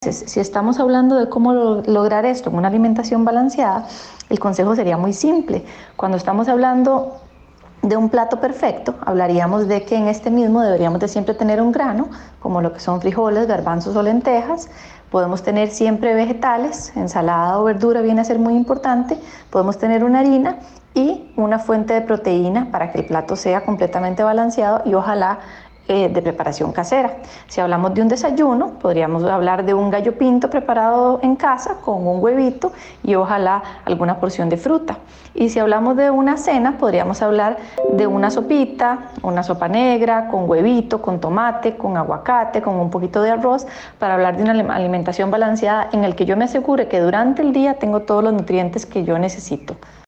Si estamos hablando de cómo lograr esto en una alimentación balanceada, el consejo sería muy simple. Cuando estamos hablando de un plato perfecto, hablaríamos de que en este mismo deberíamos de siempre tener un grano, como lo que son frijoles, garbanzos o lentejas. Podemos tener siempre vegetales, ensalada o verdura viene a ser muy importante. Podemos tener una harina y una fuente de proteína para que el plato sea completamente balanceado y ojalá de preparación casera. Si hablamos de un desayuno, podríamos hablar de un gallo pinto preparado en casa con un huevito y ojalá alguna porción de fruta. Y si hablamos de una cena, podríamos hablar de una sopita, una sopa negra con huevito, con tomate, con aguacate, con un poquito de arroz, para hablar de una alimentación balanceada en el que yo me asegure que durante el día tengo todos los nutrientes que yo necesito.